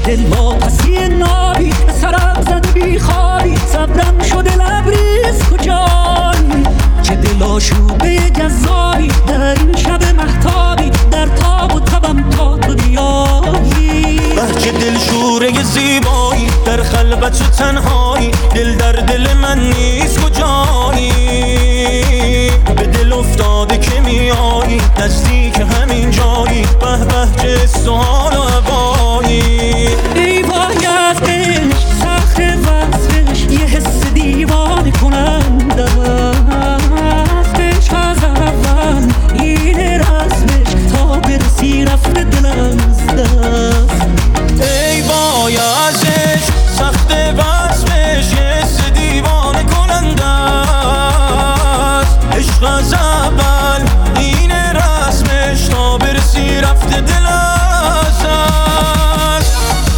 دل واپسی نابی به سرم زده بی خوابی صبرم شده لبریز کجایی چه دل آشوبه جذابی در این شب مهتابی در تاب و تبم تا تو بیایی چه دل شوره زیبایی در خلوت و تنهایی دل در دل من نیست کجایی به دل افتاده که میایی نزدیک همین جایی به به چه سوال و هوایی ای وای از عشق سخت وصفش یه حس دیوانه کننده است عشق از اول اینه رسمش تا برسی رفته دلم از دست ای وای از عشق سخت وصفش یه حس دیوانه کننده است عشق از اول اینه رسمش تا برسی رفته دل از دست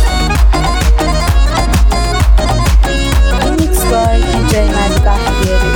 Mixed by DJ Madi Bakhtiari.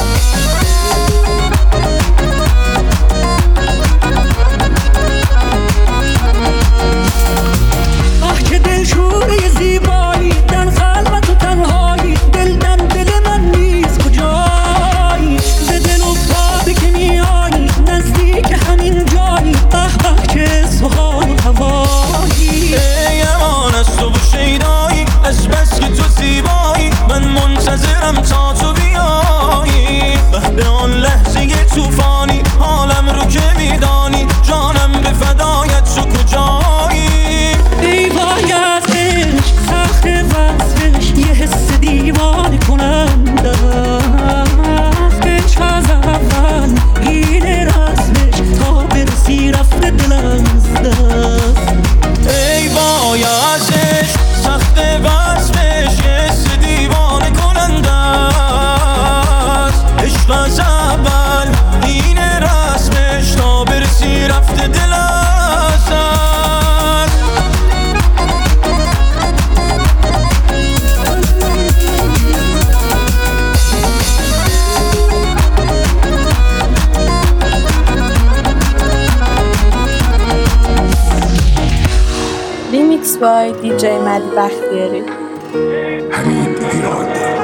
که دل شوره زیبایی در خلوت و تنهایی دل در دل من نیست کجایی به دل افتاده که میایی نزدیک همین جایی به به چه سوال و هوایی ای امان از تو و شیدایی از بس که تو زیبایی من منتظرم تا تو بیایی به آن لحظه توفانی حالم رو که میدانی جانم به فدایت تو کجایی ای وای از عشق سخت وصفش یه حس دیوانه کننده است عشق از اول اینه رسمش تا برسی رفته دلم از دست ای وای از عشق سخت وصفش یه حس دیوانه کننده است عشق از اول اینه رسمش تا برسی رفته دل از دست Remixed by DJ Madi Bakhtiari. حمید ایران